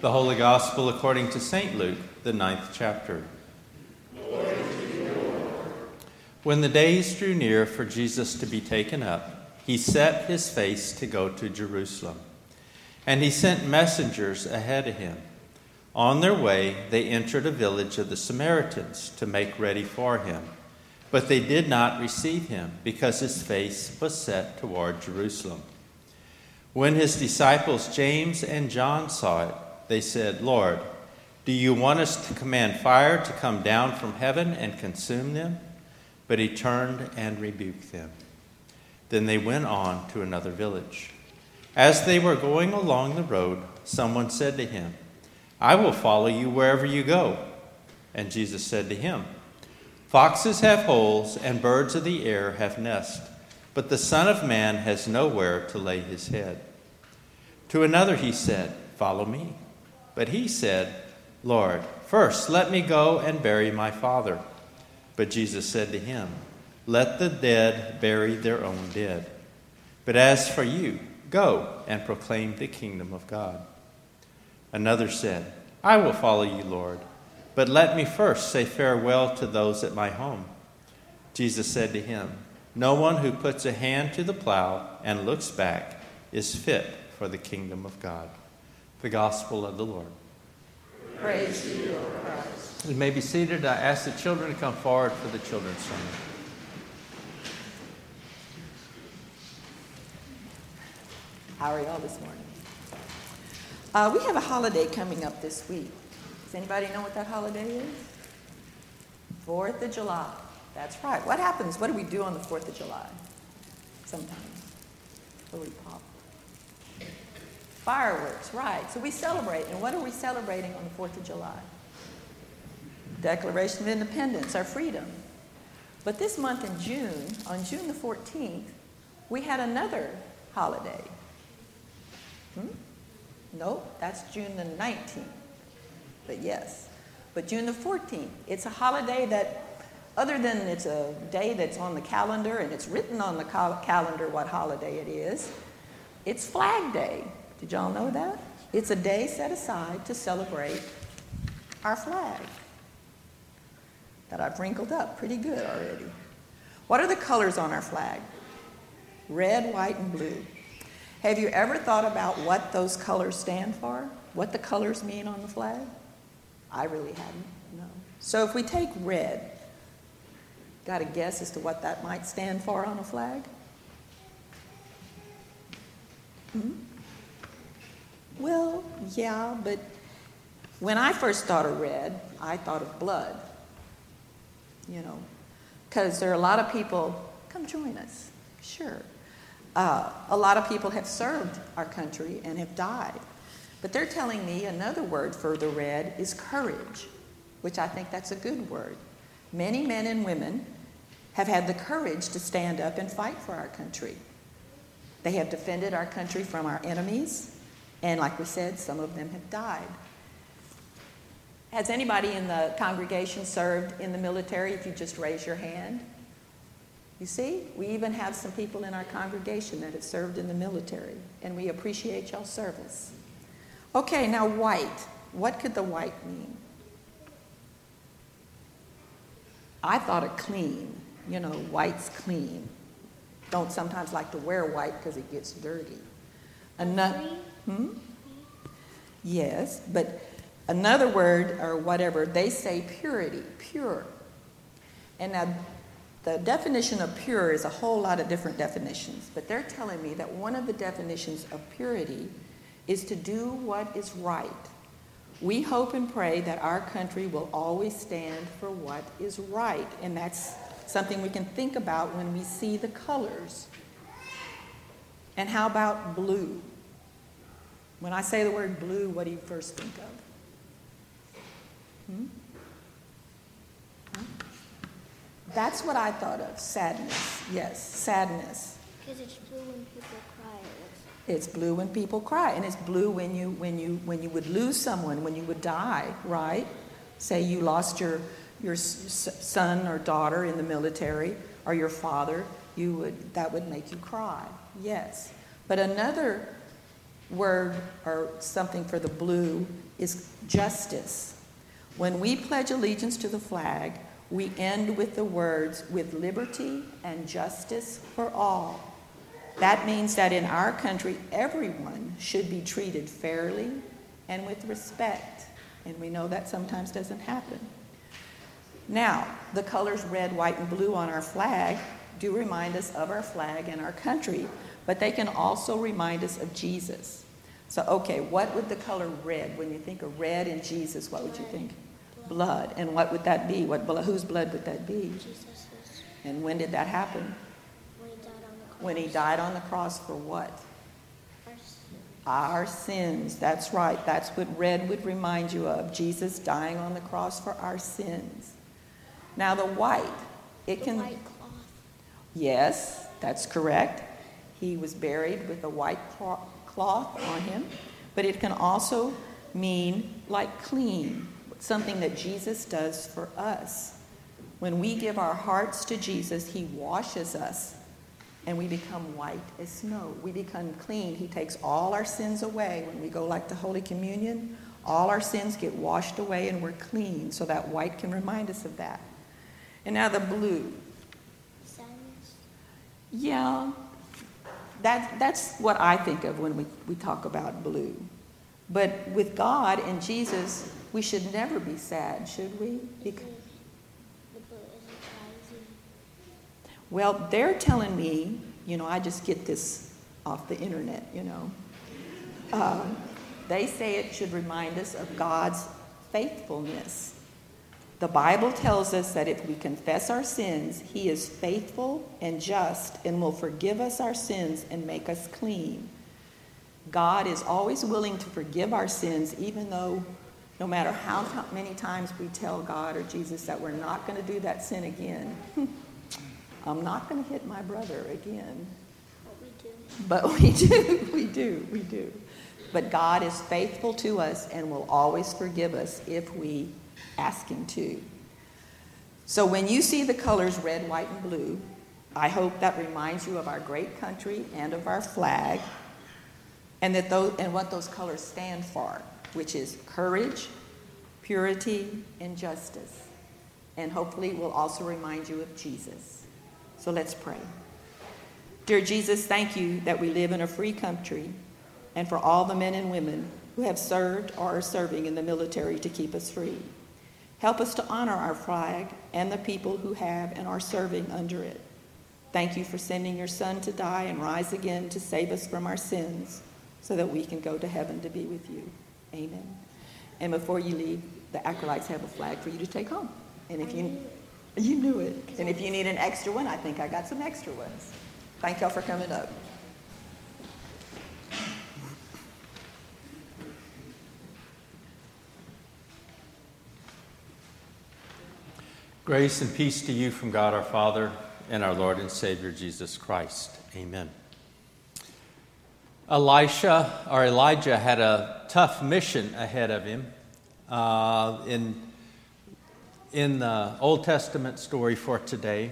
The Holy Gospel according to St. Luke, the 9th chapter. When the days drew near for Jesus to be taken up, he set his face to go to Jerusalem. And he sent messengers ahead of him. On their way, they entered a village of the Samaritans to make ready for him. But they did not receive him, because his face was set toward Jerusalem. When his disciples James and John saw it, they said, "Lord, do you want us to command fire to come down from heaven and consume them?" But he turned and rebuked them. Then they went on to another village. As they were going along the road, someone said to him, "I will follow you wherever you go." And Jesus said to him, "Foxes have holes and birds of the air have nests, but the Son of Man has nowhere to lay his head." To another he said, "Follow me." But he said, "Lord, first let me go and bury my father." But Jesus said to him, "Let the dead bury their own dead. But as for you, go and proclaim the kingdom of God." Another said, "I will follow you, Lord, but let me first say farewell to those at my home." Jesus said to him, "No one who puts a hand to the plow and looks back is fit for the kingdom of God." The Gospel of the Lord. Praise to you, O Christ. You may be seated. I ask the children to come forward for the children's sermon. How are y'all this morning? We have a holiday coming up this week. Does anybody know what that holiday is? 4th of July. That's right. What happens? What do we do on the 4th of July? Sometimes. What do we pop? Fireworks, right. So we celebrate. And what are we celebrating on the 4th of July? Declaration of Independence, our freedom. But this month in June, on June the 14th, we had another holiday. Nope, that's June the 19th. But yes. But June the 14th, it's a holiday that, other than it's a day that's on the calendar and it's written on the calendar what holiday it is, it's Flag Day. Did y'all know that? It's a day set aside to celebrate our flag that I've wrinkled up pretty good already. What are the colors on our flag? Red, white, and blue. Have you ever thought about what those colors stand for? What the colors mean on the flag? I really hadn't, no. So if we take red, got a guess as to what that might stand for on a flag? Well, yeah, but when I first thought of red, I thought of blood. Because there are a lot of people, come join us, sure. A lot of people have served our country and have died. But they're telling me another word for the red is courage, which I think that's a good word. Many men and women have had the courage to stand up and fight for our country. They have defended our country from our enemies, and like we said, some of them have died. Has anybody in the congregation served in the military? If you just raise your hand. You see, we even have some people in our congregation that have served in the military, and we appreciate y'all's service. Okay, now white. What could the white mean? I thought of clean. White's clean. Don't sometimes like to wear white because it gets dirty. Yes, but another word or whatever, they say purity, pure. And now the definition of pure is a whole lot of different definitions, but they're telling me that one of the definitions of purity is to do what is right. We hope and pray that our country will always stand for what is right, and that's something we can think about when we see the colors. And how about blue? When I say the word blue, what do you first think of? That's what I thought of. Sadness. Yes, sadness. Because it's blue when people cry. It's blue when people cry, and it's blue when you would lose someone, when you would die, right? Say you lost your son or daughter in the military, or your father, that would make you cry. Yes. But another word or something for the blue is justice. When we pledge allegiance to the flag, we end with the words, with liberty and justice for all. That means that in our country, everyone should be treated fairly and with respect. And we know that sometimes doesn't happen. Now, the colors red, white, and blue on our flag do remind us of our flag and our country, but they can also remind us of Jesus. So, okay, what would the color red, when you think of red and Jesus, what would you think? Blood. And what would that be? Whose blood would that be? Jesus. And when did that happen? When he died on the cross. When he died on the cross for what? Our sins. Our sins. That's right. That's what red would remind you of. Jesus dying on the cross for our sins. Now the white, it The can... white cloth. Yes, that's correct. He was buried with a white cloth on him. But it can also mean like clean, something that Jesus does for us. When we give our hearts to Jesus, he washes us and we become white as snow. We become clean. He takes all our sins away. When we go like the Holy Communion, all our sins get washed away and we're clean. So that white can remind us of that. And now the blue. Sadness. Yeah, that's what I think of when we talk about blue. But with God and Jesus, we should never be sad, should we? The blue isn't rising. Well, they're telling me, I just get this off the internet, They say it should remind us of God's faithfulness. The Bible tells us that if we confess our sins, he is faithful and just and will forgive us our sins and make us clean. God is always willing to forgive our sins, even though no matter how many times we tell God or Jesus that we're not going to do that sin again. I'm not going to hit my brother again. But we do. But we do. But God is faithful to us and will always forgive us if we ask him to. So when you see the colors red, white, and blue, I hope that reminds you of our great country and of our flag, and what those colors stand for, which is courage, purity, and justice. And hopefully will also remind you of Jesus. So let's pray. Dear Jesus, thank you that we live in a free country, and for all the men and women who have served or are serving in the military to keep us free. Help us to honor our flag and the people who have and are serving under it. Thank you for sending your Son to die and rise again to save us from our sins so that we can go to heaven to be with you. Amen. And before you leave, the acolytes have a flag for you to take home. And if you knew it. And if you need an extra one, I think I got some extra ones. Thank y'all for coming up. Grace and peace to you from God our Father and our Lord and Savior Jesus Christ. Amen. Elijah had a tough mission ahead of him. In the Old Testament story for today,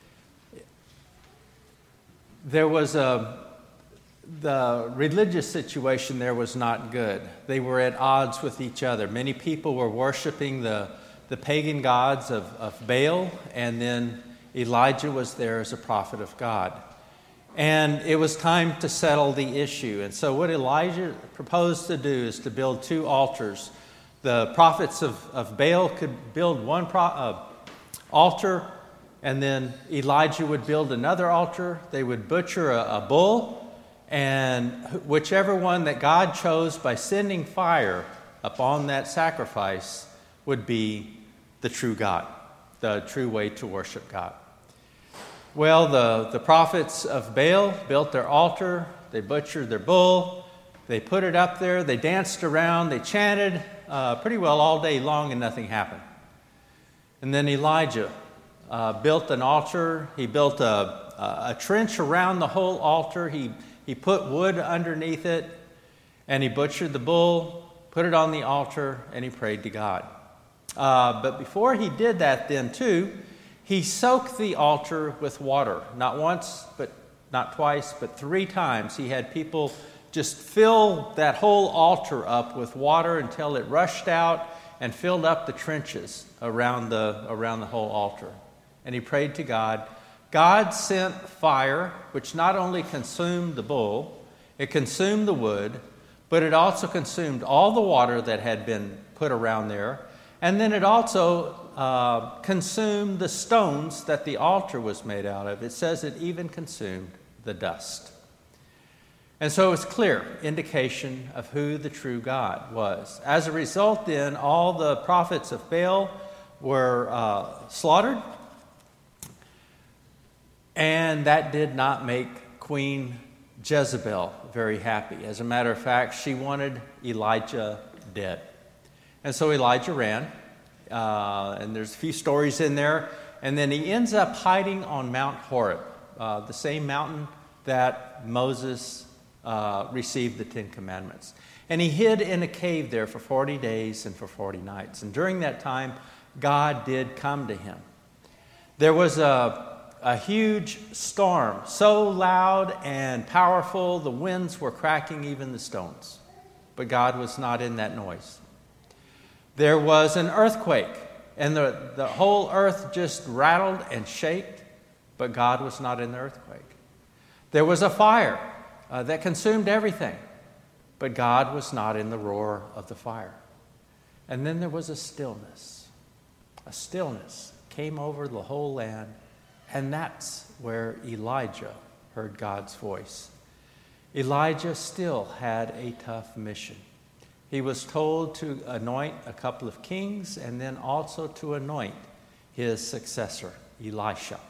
there was the religious situation there was not good. They were at odds with each other. Many people were worshiping the pagan gods of Baal, and then Elijah was there as a prophet of God. And it was time to settle the issue. And so what Elijah proposed to do is to build two altars. The prophets of Baal could build one altar, and then Elijah would build another altar. They would butcher a bull, and whichever one that God chose by sending fire upon that sacrifice would be the true God, the true way to worship God. Well, the prophets of Baal built their altar, they butchered their bull, they put it up there, they danced around, they chanted pretty well all day long, and nothing happened. And then Elijah built an altar. He built a trench around the whole altar. He put wood underneath it, and he butchered the bull, put it on the altar, and he prayed to God. But before he did that then too, he soaked the altar with water. Not once, but not twice, but 3 times. He had people just fill that whole altar up with water until it rushed out and filled up the trenches around the whole altar. And he prayed to God. God sent fire, which not only consumed the bull, it consumed the wood, but it also consumed all the water that had been put around there. And then it also consumed the stones that the altar was made out of. It says it even consumed the dust. And so it's clear indication of who the true God was. As a result, then, all the prophets of Baal were slaughtered. And that did not make Queen Jezebel very happy. As a matter of fact, she wanted Elijah dead. And so Elijah ran. And there's a few stories in there. And then he ends up hiding on Mount Horeb, the same mountain that Moses received the Ten Commandments. And he hid in a cave there for 40 days and for 40 nights. And during that time, God did come to him. There was a huge storm, so loud and powerful, the winds were cracking even the stones. But God was not in that noise. There was an earthquake, and the whole earth just rattled and shaked, but God was not in the earthquake. There was a fire that consumed everything, but God was not in the roar of the fire. And then there was a stillness. A stillness came over the whole land, and that's where Elijah heard God's voice. Elijah still had a tough mission. He was told to anoint a couple of kings and then also to anoint his successor, Elisha.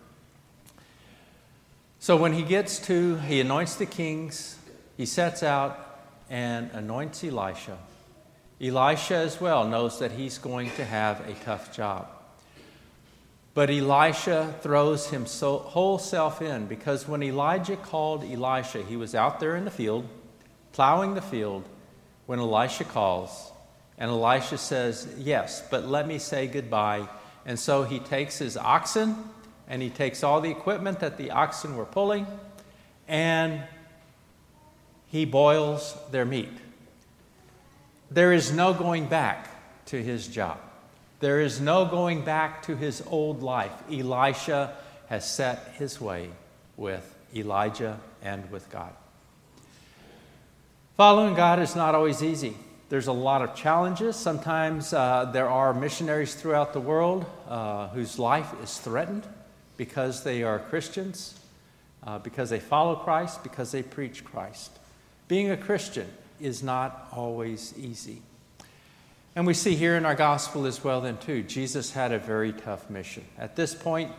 So when he anoints the kings, he sets out and anoints Elisha. Elisha as well knows that he's going to have a tough job. But Elisha throws his whole self in, because when Elijah called Elisha, he was out there in the field, plowing the field, when Elisha calls. And Elisha says, yes, but let me say goodbye. And so he takes his oxen, and he takes all the equipment that the oxen were pulling, and he boils their meat. There is no going back to his job. There is no going back to his old life. Elisha has set his way with Elijah and with God. Following God is not always easy. There's a lot of challenges. Sometimes there are missionaries throughout the world whose life is threatened because they are Christians, because they follow Christ, because they preach Christ. Being a Christian is not always easy. And we see here in our gospel as well then too, Jesus had a very tough mission. At this point,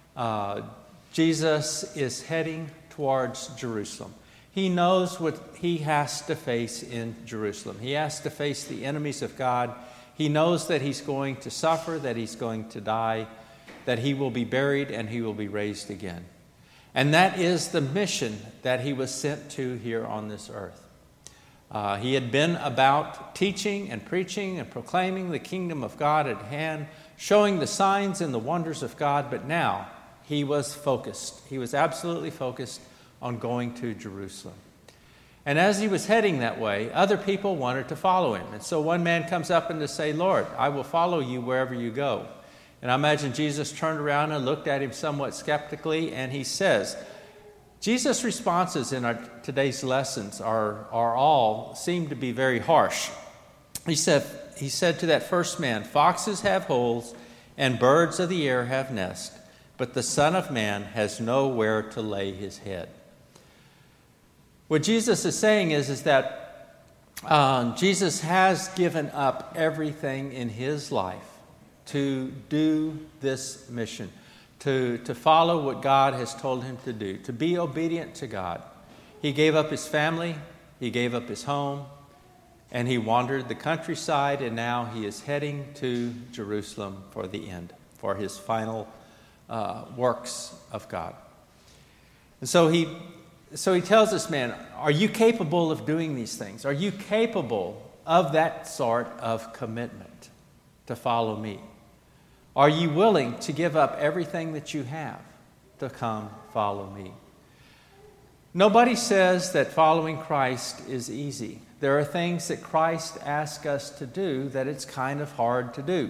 Jesus is heading towards Jerusalem. He knows what he has to face in Jerusalem. He has to face the enemies of God. He knows that he's going to suffer, that he's going to die, that he will be buried and he will be raised again. And that is the mission that he was sent to here on this earth. He had been about teaching and preaching and proclaiming the kingdom of God at hand, showing the signs and the wonders of God, but now he was focused. He was absolutely focused on going to Jerusalem. And as he was heading that way, other people wanted to follow him. And so one man comes up and to say, Lord, I will follow you wherever you go. And I imagine Jesus turned around and looked at him somewhat skeptically, and he says, Jesus' responses in today's lessons seem to be very harsh. He said to that first man, foxes have holes and birds of the air have nests, but the Son of Man has nowhere to lay his head. What Jesus is saying is that Jesus has given up everything in his life to do this mission, to follow what God has told him to do, to be obedient to God. He gave up his family, he gave up his home, and he wandered the countryside, and now he is heading to Jerusalem for the end, for his final works of God. And so he tells this man, are you capable of doing these things? Are you capable of that sort of commitment to follow me? Are you willing to give up everything that you have to come follow me? Nobody says that following Christ is easy. There are things that Christ asks us to do that it's kind of hard to do,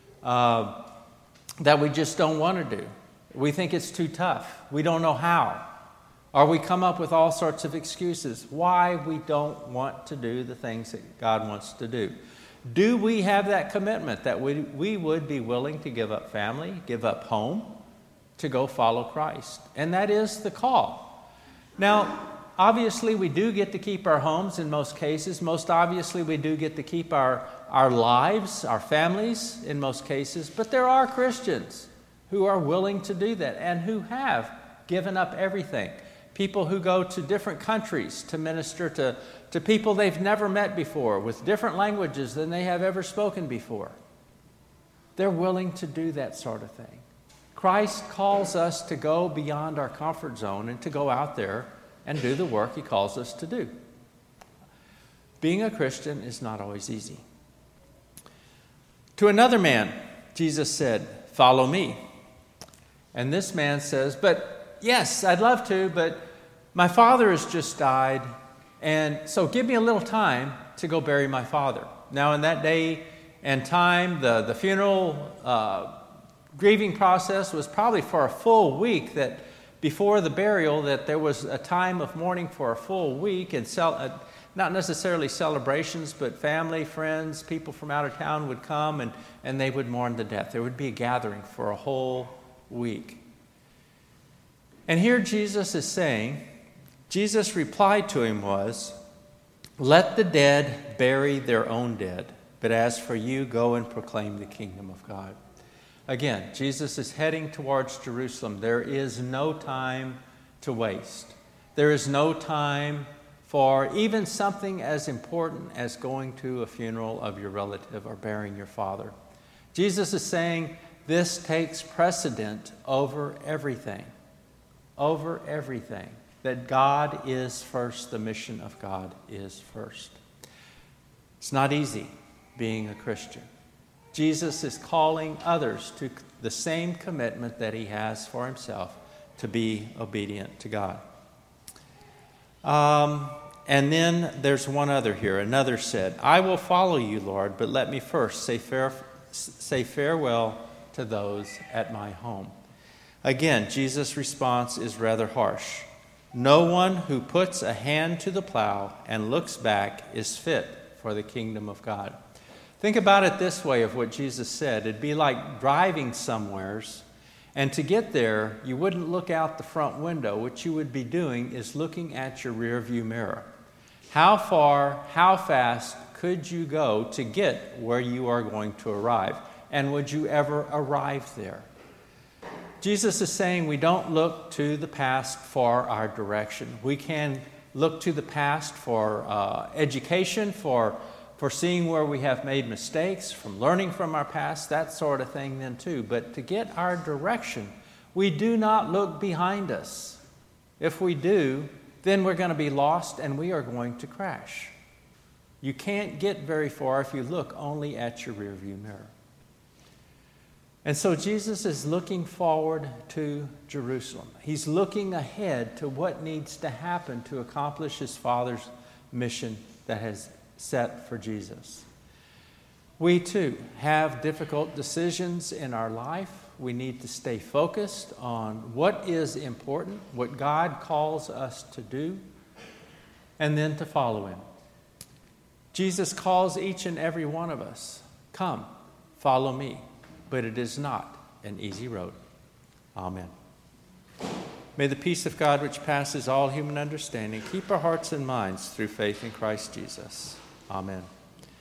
that we just don't want to do. We think it's too tough. We don't know how. Or we come up with all sorts of excuses why we don't want to do the things that God wants to do. Do we have that commitment that we would be willing to give up family, give up home, to go follow Christ? And that is the call. Now, obviously, we do get to keep our homes in most cases. Most obviously, we do get to keep our lives, our families in most cases. But there are Christians who are willing to do that and who have given up everything. People who go to different countries to minister to people they've never met before with different languages than they have ever spoken before. They're willing to do that sort of thing. Christ calls us to go beyond our comfort zone and to go out there and do the work He calls us to do. Being a Christian is not always easy. To another man, Jesus said, "Follow me." And this man says, "But yes, I'd love to, but my father has just died, and so give me a little time to go bury my father." Now, in that day and time, the funeral grieving process was probably for a full week, that before the burial, that there was a time of mourning for a full week, and not necessarily celebrations, but family, friends, people from out of town would come and they would mourn the death. There would be a gathering for a whole week. And here Jesus is saying, Jesus' reply to him was, "Let the dead bury their own dead, but as for you, go and proclaim the kingdom of God." Again, Jesus is heading towards Jerusalem. There is no time to waste. There is no time for even something as important as going to a funeral of your relative or burying your father. Jesus is saying this takes precedent over everything. Over everything. That God is first. The mission of God is first. It's not easy being a Christian. Jesus is calling others to the same commitment that He has for Himself, to be obedient to God. And then there's one other here. Another said, "I will follow you, Lord, but let me first say farewell to those at my home." Again, Jesus' response is rather harsh. "No one who puts a hand to the plow and looks back is fit for the kingdom of God." Think about it this way of what Jesus said. It'd be like driving somewheres, and to get there, you wouldn't look out the front window. What you would be doing is looking at your rear view mirror. How far, how fast could you go to get where you are going to arrive? And would you ever arrive there? Jesus is saying we don't look to the past for our direction. We can look to the past for education, for seeing where we have made mistakes, from learning from our past, that sort of thing then too. But to get our direction, we do not look behind us. If we do, then we're going to be lost and we are going to crash. You can't get very far if you look only at your rearview mirror. And so Jesus is looking forward to Jerusalem. He's looking ahead to what needs to happen to accomplish His Father's mission that has set for Jesus. We too have difficult decisions in our life. We need to stay focused on what is important, what God calls us to do, and then to follow Him. Jesus calls each and every one of us, "Come, follow me." But it is not an easy road. Amen. May the peace of God, which passes all human understanding, keep our hearts and minds through faith in Christ Jesus. Amen.